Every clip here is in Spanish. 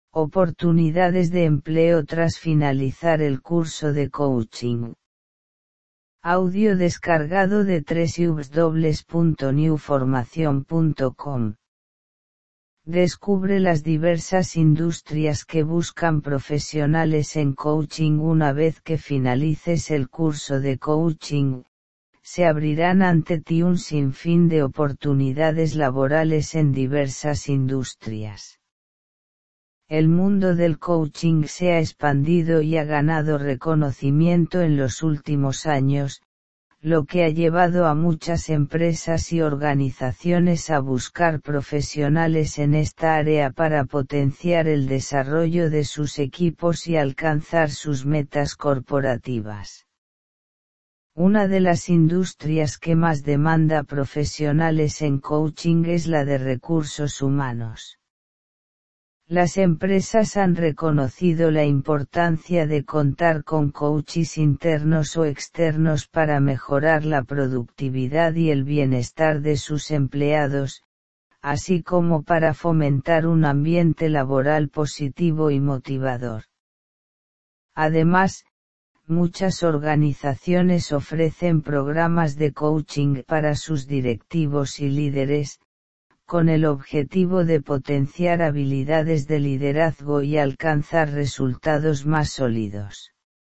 Oportunidades de empleo tras finalizar el curso de coaching. Audio descargado de www.newformacion.com. Descubre las diversas industrias que buscan profesionales en coaching. Una vez que finalices el curso de coaching, se abrirán ante ti un sinfín de oportunidades laborales en diversas industrias. El mundo del coaching se ha expandido y ha ganado reconocimiento en los últimos años, lo que ha llevado a muchas empresas y organizaciones a buscar profesionales en esta área para potenciar el desarrollo de sus equipos y alcanzar sus metas corporativas. Una de las industrias que más demanda profesionales en coaching es la de recursos humanos. Las empresas han reconocido la importancia de contar con coaches internos o externos para mejorar la productividad y el bienestar de sus empleados, así como para fomentar un ambiente laboral positivo y motivador. Además, muchas organizaciones ofrecen programas de coaching para sus directivos y líderes, con el objetivo de potenciar habilidades de liderazgo y alcanzar resultados más sólidos.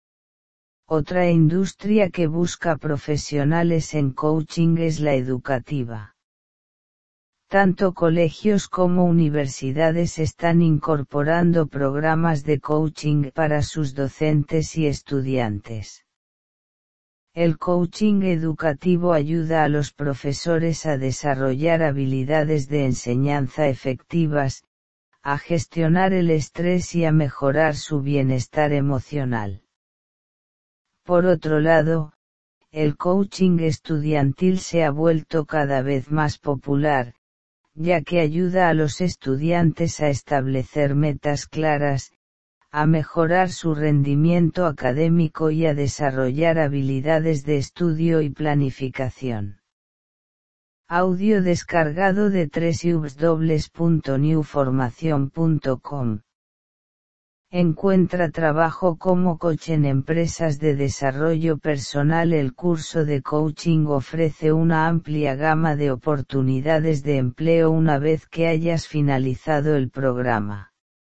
Otra industria que busca profesionales en coaching es la educativa. Tanto colegios como universidades están incorporando programas de coaching para sus docentes y estudiantes. El coaching educativo ayuda a los profesores a desarrollar habilidades de enseñanza efectivas, a gestionar el estrés y a mejorar su bienestar emocional. Por otro lado, el coaching estudiantil se ha vuelto cada vez más popular, ya que ayuda a los estudiantes a establecer metas claras, a mejorar su rendimiento académico y a desarrollar habilidades de estudio y planificación. Audio descargado de www.newformacion.com. Encuentra trabajo como coach en empresas de desarrollo personal. El curso de coaching ofrece una amplia gama de oportunidades de empleo una vez que hayas finalizado el programa.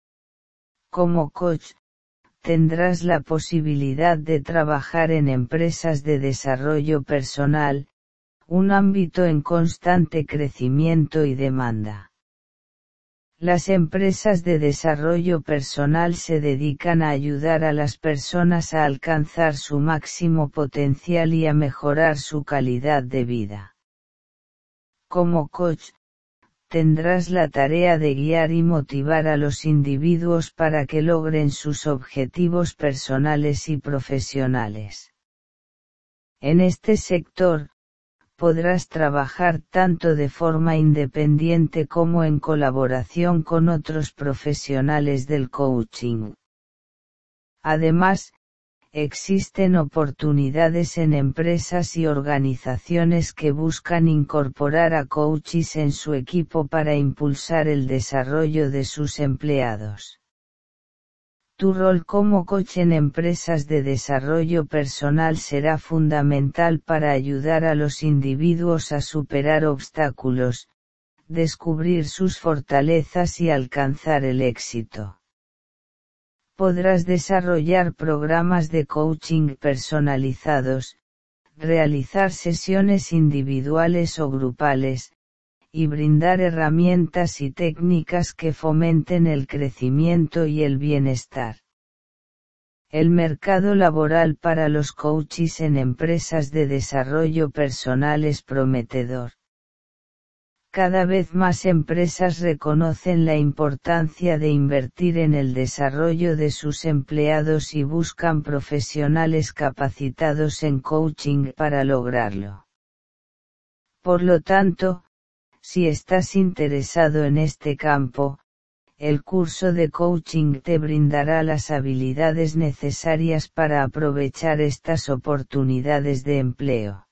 Como coach, tendrás la posibilidad de trabajar en empresas de desarrollo personal, un ámbito en constante crecimiento y demanda. Las empresas de desarrollo personal se dedican a ayudar a las personas a alcanzar su máximo potencial y a mejorar su calidad de vida. Como coach, tendrás la tarea de guiar y motivar a los individuos para que logren sus objetivos personales y profesionales. En este sector, podrás trabajar tanto de forma independiente como en colaboración con otros profesionales del coaching. Además, existen oportunidades en empresas y organizaciones que buscan incorporar a coaches en su equipo para impulsar el desarrollo de sus empleados. Tu rol como coach en empresas de desarrollo personal será fundamental para ayudar a los individuos a superar obstáculos, descubrir sus fortalezas y alcanzar el éxito. Podrás desarrollar programas de coaching personalizados, realizar sesiones individuales o grupales, y brindar herramientas y técnicas que fomenten el crecimiento y el bienestar. El mercado laboral para los coaches en empresas de desarrollo personal es prometedor. Cada vez más empresas reconocen la importancia de invertir en el desarrollo de sus empleados y buscan profesionales capacitados en coaching para lograrlo. Por lo tanto, si estás interesado en este campo, el curso de coaching te brindará las habilidades necesarias para aprovechar estas oportunidades de empleo.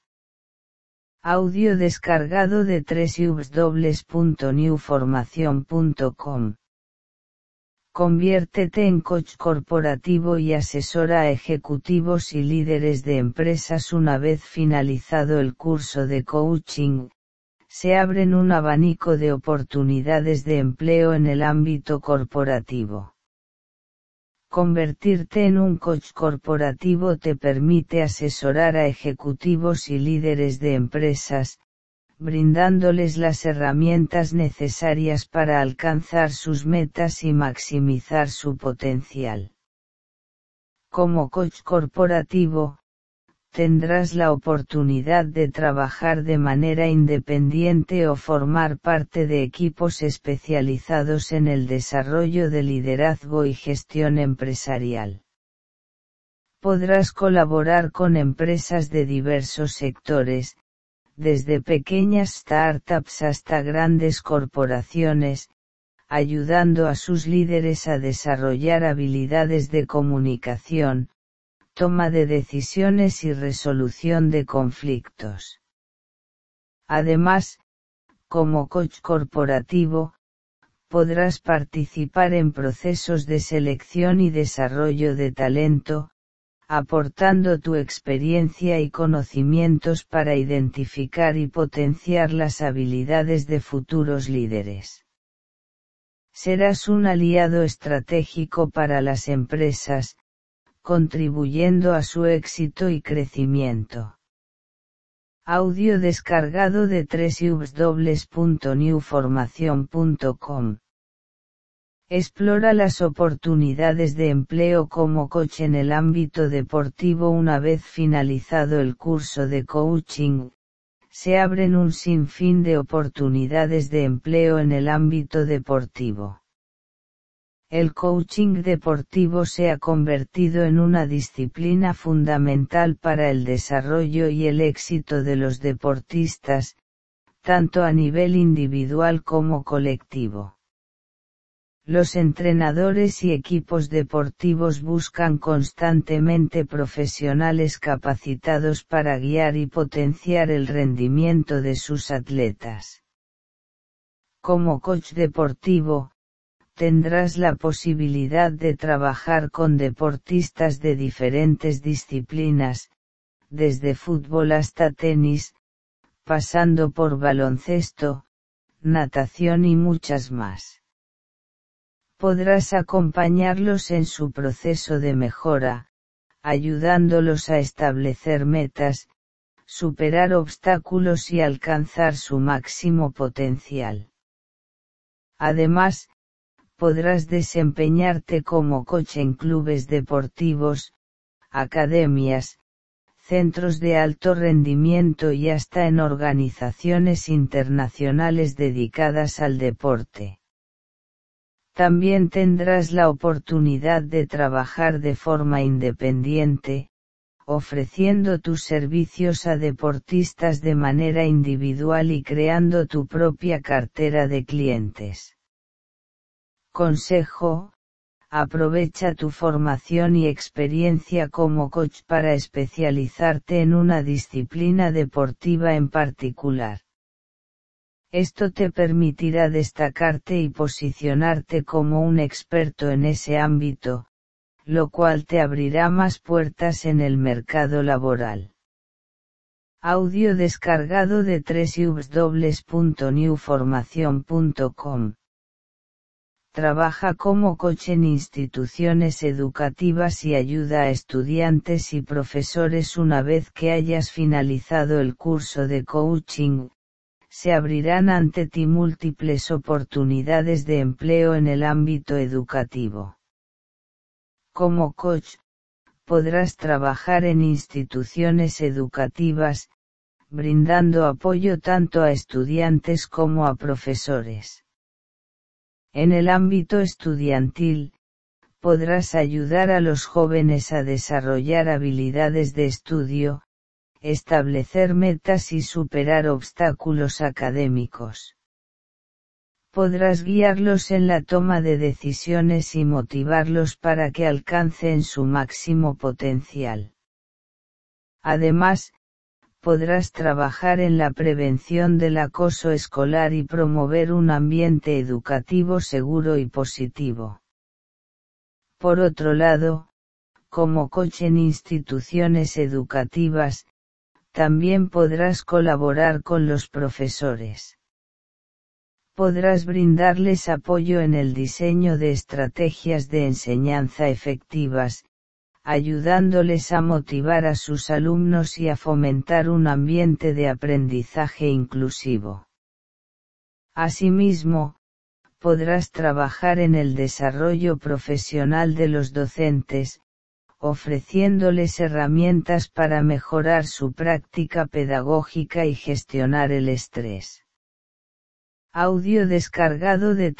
Audio descargado de www.newformacion.com. Conviértete en coach corporativo y asesora a ejecutivos y líderes de empresas. Una vez finalizado el curso de coaching, se abren un abanico de oportunidades de empleo en el ámbito corporativo. Convertirte en un coach corporativo te permite asesorar a ejecutivos y líderes de empresas, brindándoles las herramientas necesarias para alcanzar sus metas y maximizar su potencial. Como coach corporativo, tendrás la oportunidad de trabajar de manera independiente o formar parte de equipos especializados en el desarrollo de liderazgo y gestión empresarial. Podrás colaborar con empresas de diversos sectores, desde pequeñas startups hasta grandes corporaciones, ayudando a sus líderes a desarrollar habilidades de comunicación, toma de decisiones y resolución de conflictos. Además, como coach corporativo, podrás participar en procesos de selección y desarrollo de talento, aportando tu experiencia y conocimientos para identificar y potenciar las habilidades de futuros líderes. Serás un aliado estratégico para las empresas, contribuyendo a su éxito y crecimiento. Audio descargado de www.newformation.com. Explora las oportunidades de empleo como coach en el ámbito deportivo. Una vez finalizado el curso de coaching, se abren un sinfín de oportunidades de empleo en el ámbito deportivo. El coaching deportivo se ha convertido en una disciplina fundamental para el desarrollo y el éxito de los deportistas, tanto a nivel individual como colectivo. Los entrenadores y equipos deportivos buscan constantemente profesionales capacitados para guiar y potenciar el rendimiento de sus atletas. Como coach deportivo, tendrás la posibilidad de trabajar con deportistas de diferentes disciplinas, desde fútbol hasta tenis, pasando por baloncesto, natación y muchas más. Podrás acompañarlos en su proceso de mejora, ayudándolos a establecer metas, superar obstáculos y alcanzar su máximo potencial. Además, podrás desempeñarte como coach en clubes deportivos, academias, centros de alto rendimiento y hasta en organizaciones internacionales dedicadas al deporte. También tendrás la oportunidad de trabajar de forma independiente, ofreciendo tus servicios a deportistas de manera individual y creando tu propia cartera de clientes. Consejo: aprovecha tu formación y experiencia como coach para especializarte en una disciplina deportiva en particular. Esto te permitirá destacarte y posicionarte como un experto en ese ámbito, lo cual te abrirá más puertas en el mercado laboral. Audio descargado de www.newformation.com. Trabaja como coach en instituciones educativas y ayuda a estudiantes y profesores. Una vez que hayas finalizado el curso de coaching, se abrirán ante ti múltiples oportunidades de empleo en el ámbito educativo. Como coach, podrás trabajar en instituciones educativas, brindando apoyo tanto a estudiantes como a profesores. En el ámbito estudiantil, podrás ayudar a los jóvenes a desarrollar habilidades de estudio, establecer metas y superar obstáculos académicos. Podrás guiarlos en la toma de decisiones y motivarlos para que alcancen su máximo potencial. Además, podrás trabajar en la prevención del acoso escolar y promover un ambiente educativo seguro y positivo. Por otro lado, como coach en instituciones educativas, también podrás colaborar con los profesores. Podrás brindarles apoyo en el diseño de estrategias de enseñanza efectivas, ayudándoles a motivar a sus alumnos y a fomentar un ambiente de aprendizaje inclusivo. Asimismo, podrás trabajar en el desarrollo profesional de los docentes, ofreciéndoles herramientas para mejorar su práctica pedagógica y gestionar el estrés. Audio descargado de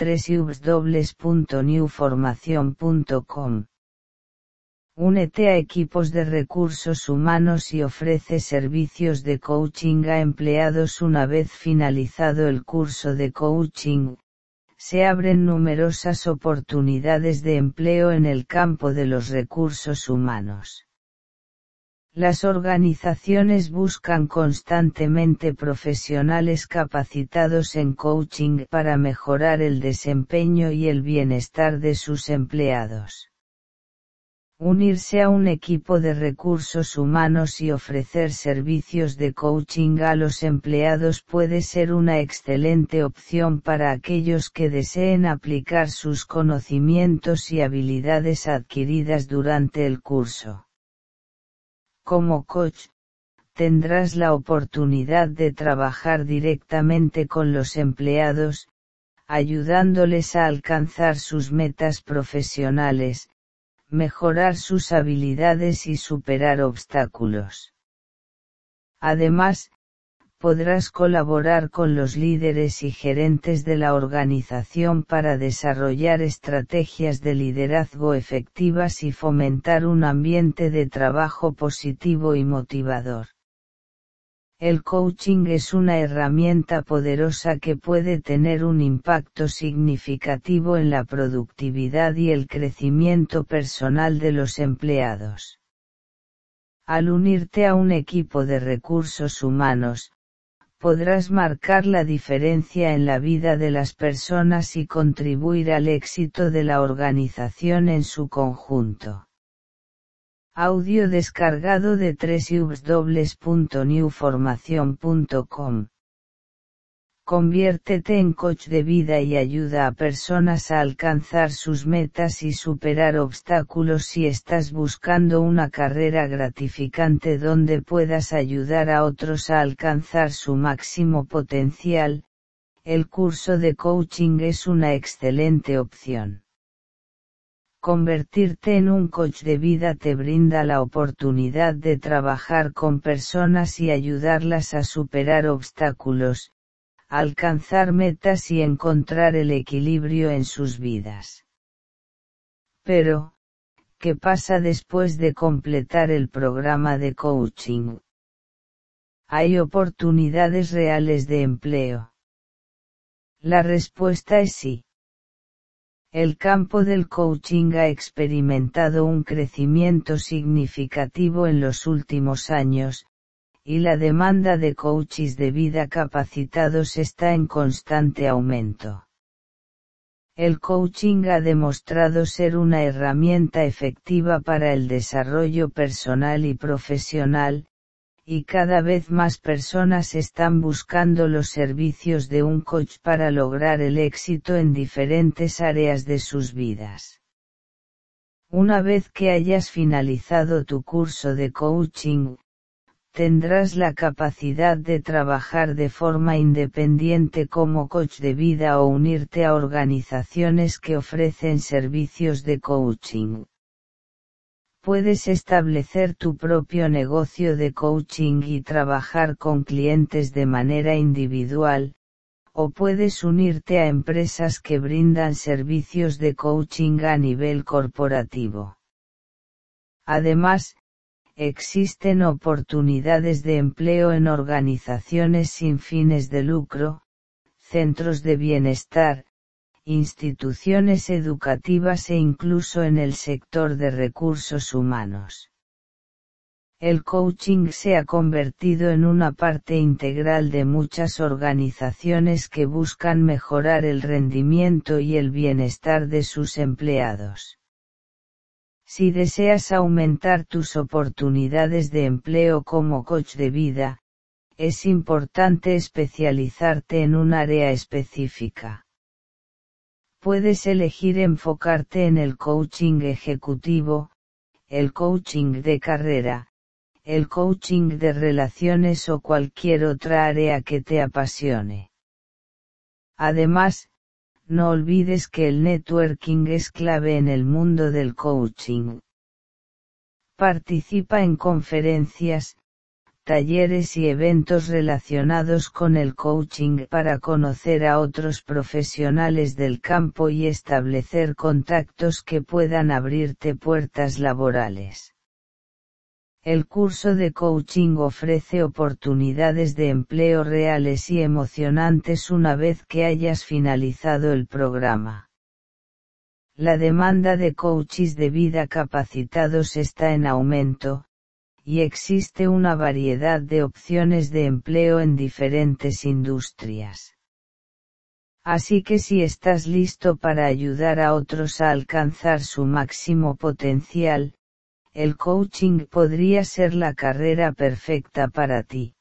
www.newformacion.com. Únete a equipos de recursos humanos y ofrece servicios de coaching a empleados. Una vez finalizado el curso de coaching, se abren numerosas oportunidades de empleo en el campo de los recursos humanos. Las organizaciones buscan constantemente profesionales capacitados en coaching para mejorar el desempeño y el bienestar de sus empleados. Unirse a un equipo de recursos humanos y ofrecer servicios de coaching a los empleados puede ser una excelente opción para aquellos que deseen aplicar sus conocimientos y habilidades adquiridas durante el curso. Como coach, tendrás la oportunidad de trabajar directamente con los empleados, ayudándoles a alcanzar sus metas profesionales, mejorar sus habilidades y superar obstáculos. Además, podrás colaborar con los líderes y gerentes de la organización para desarrollar estrategias de liderazgo efectivas y fomentar un ambiente de trabajo positivo y motivador. El coaching es una herramienta poderosa que puede tener un impacto significativo en la productividad y el crecimiento personal de los empleados. Al unirte a un equipo de recursos humanos, podrás marcar la diferencia en la vida de las personas y contribuir al éxito de la organización en su conjunto. Audio descargado de www.newformacion.com. Conviértete en coach de vida y ayuda a personas a alcanzar sus metas y superar obstáculos. Si estás buscando una carrera gratificante donde puedas ayudar a otros a alcanzar su máximo potencial, el curso de coaching es una excelente opción. Convertirte en un coach de vida te brinda la oportunidad de trabajar con personas y ayudarlas a superar obstáculos, alcanzar metas y encontrar el equilibrio en sus vidas. Pero, ¿qué pasa después de completar el programa de coaching? ¿Hay oportunidades reales de empleo? La respuesta es sí. El campo del coaching ha experimentado un crecimiento significativo en los últimos años, y la demanda de coaches de vida capacitados está en constante aumento. El coaching ha demostrado ser una herramienta efectiva para el desarrollo personal y profesional, y cada vez más personas están buscando los servicios de un coach para lograr el éxito en diferentes áreas de sus vidas. Una vez que hayas finalizado tu curso de coaching, tendrás la capacidad de trabajar de forma independiente como coach de vida o unirte a organizaciones que ofrecen servicios de coaching. Puedes establecer tu propio negocio de coaching y trabajar con clientes de manera individual, o puedes unirte a empresas que brindan servicios de coaching a nivel corporativo. Además, existen oportunidades de empleo en organizaciones sin fines de lucro, centros de bienestar, instituciones educativas e incluso en el sector de recursos humanos. El coaching se ha convertido en una parte integral de muchas organizaciones que buscan mejorar el rendimiento y el bienestar de sus empleados. Si deseas aumentar tus oportunidades de empleo como coach de vida, es importante especializarte en un área específica. Puedes elegir enfocarte en el coaching ejecutivo, el coaching de carrera, el coaching de relaciones o cualquier otra área que te apasione. Además, no olvides que el networking es clave en el mundo del coaching. Participa en conferencias, talleres y eventos relacionados con el coaching para conocer a otros profesionales del campo y establecer contactos que puedan abrirte puertas laborales. El curso de coaching ofrece oportunidades de empleo reales y emocionantes una vez que hayas finalizado el programa. La demanda de coaches de vida capacitados está en aumento, y existe una variedad de opciones de empleo en diferentes industrias. Así que si estás listo para ayudar a otros a alcanzar su máximo potencial, el coaching podría ser la carrera perfecta para ti.